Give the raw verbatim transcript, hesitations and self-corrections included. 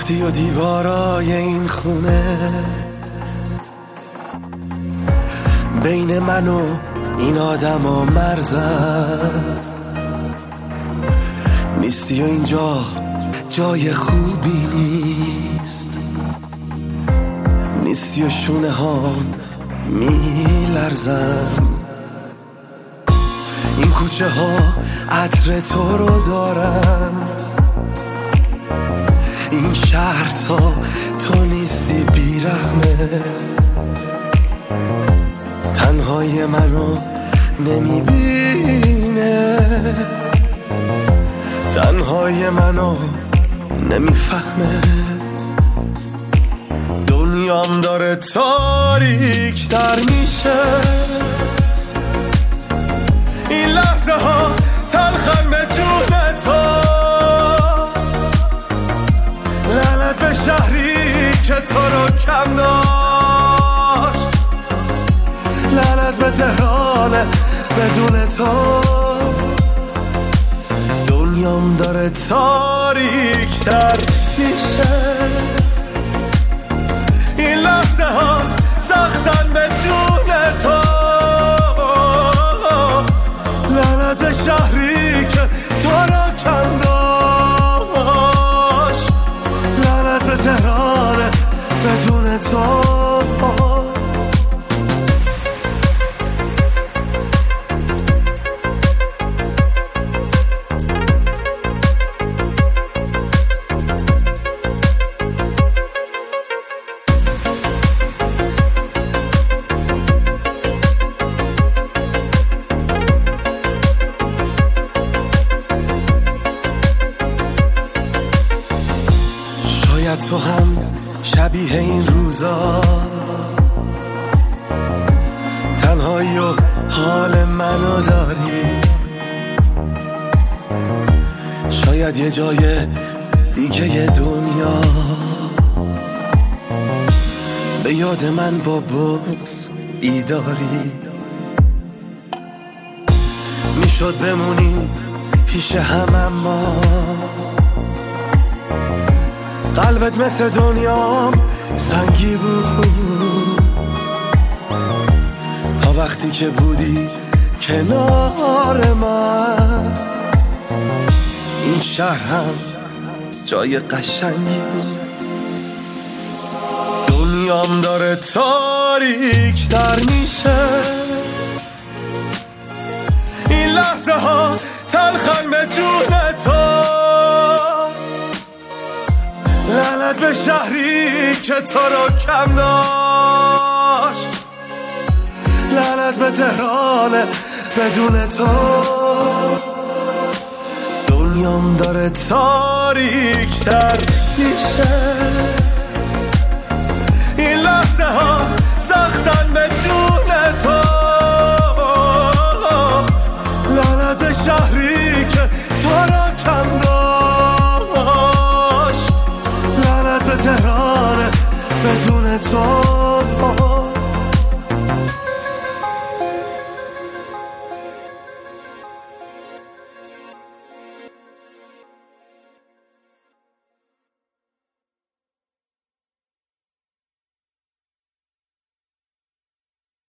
ساختی و دیوارای این خونه بین من و این آدم و مرزم نیستی و اینجا جای خوبی نیست، نیستی و شونه ها میلرزم. این کوچه ها عطر تو رو دارن، این شهر تا تو نیستی بیرحمه. تنهای منو نمیبینه، تنهای منو نمیفهمه. دنیام داره تاریک تر میشه، این لحظه ها تلخن به جون تو. لعنت به شهری که تو رو کم داشت، لعنت به تهران بدون تو. دنیام داره تاریک تر میشه، این لحظه ها سختن به جون تو. لعنت به شهری که تو رو کم داشت، لعنت به تهران بدون تو. شاید تو هم شبیه این روزا تنهایی و حال منو داری. شاید یه جای دیگه یه دنیا به یاد من با بغض بیداری. میشد بمونیم پیش هم اما قلبت مثل دنیام سنگی بود. تا وقتی که بودی کنار من، این شهر هم جای قشنگی بود. دنیام داره تاریک تر میشه، این لحظه ها تلخن به جون تو. لعنت به شهری که تو رو کم داشت، لعنت به تهران بدون تو. دنیام داره تاریک تر میشه، این لحظه ها سختن به جون